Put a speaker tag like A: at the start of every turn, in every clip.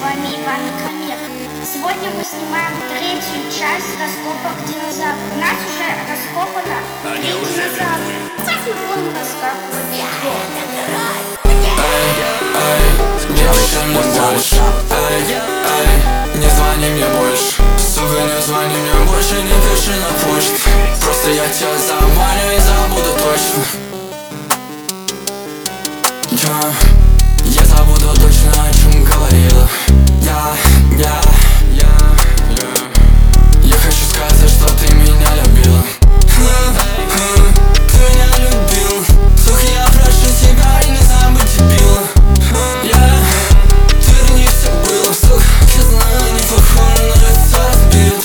A: вами Иван Крамер. Сегодня мы снимаем третью часть раскопок динозавров. У нас уже раскопано 3 динозавра. Сейчас мы будем раскапывать
B: не звони мне больше, сука, не звони мне больше, не пиши на почту. Просто я тебя забаню и забуду точно. Я забуду точно, о чем говорила. Я хочу сказать, что ты меня любила. Ты меня любил, сука, я прошу тебя и не забудь дебила. Ты не все было, сука, я знаю, не похоже, но лицо разбит.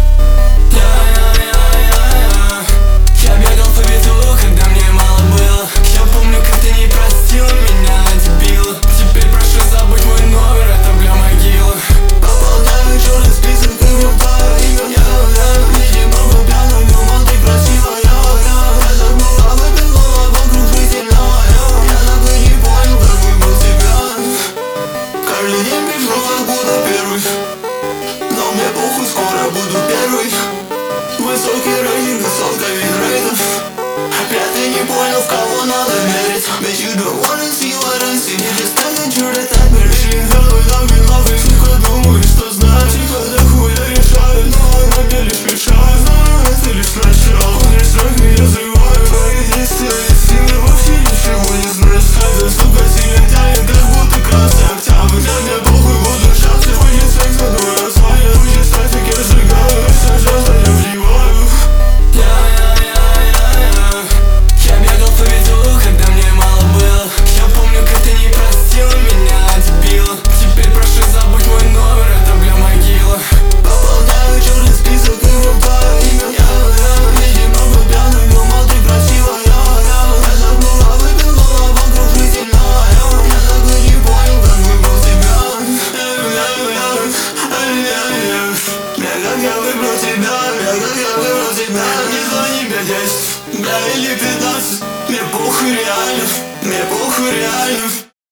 B: Я бегал по ветру, когда мне мало было. Я помню, как ты не простила меня, дебила. Теперь прошу забудь мой номер, это бля могила. Пополняю черный список, ты крутая имя. Видимо, был пьяным, думал, ты красивая. Я забыла, выпила, вокруг жизненная. Я так и не понял, какой был тебя. Каждый день пишу, как буду первый. Но мне похуй, скоро буду первый. Высокий рейтинг, сотка винрейтов. Опять ты не понял, в кого надо верить. Bitch, you don't wanna see what I see. You just think you're the type of shit. Hello, love me. Сука, думаю, что знаю. Тихо, да хуя решаю. Но она мне лишь мешает. Знаю, это лишь начало. Он лишь так меня взрывает. Мои действия и силы вообще ничего не знаешь. Эта сука сильно тянет, как будто красный октябрь. Да мне похуй, буду шансы. Будет секс, который осваивает. Будет статик, я сжигаю. Сейчас я вливаю. Я бегал по ветру, когда мне мало было. Я помню, как ты не простила меня, дебила. Теперь прошу забудь мой номер, это бля могила. Пополняю черный список, ты крутая имя. Видимо, был пьяный, думал, ты красивая. Я забыла, выпила, вокруг жизненная. Я так и не понял, как выбрал тебя. Как я выбрал тебя, не звони 5-10, бля, или 15. Мне похуй реально,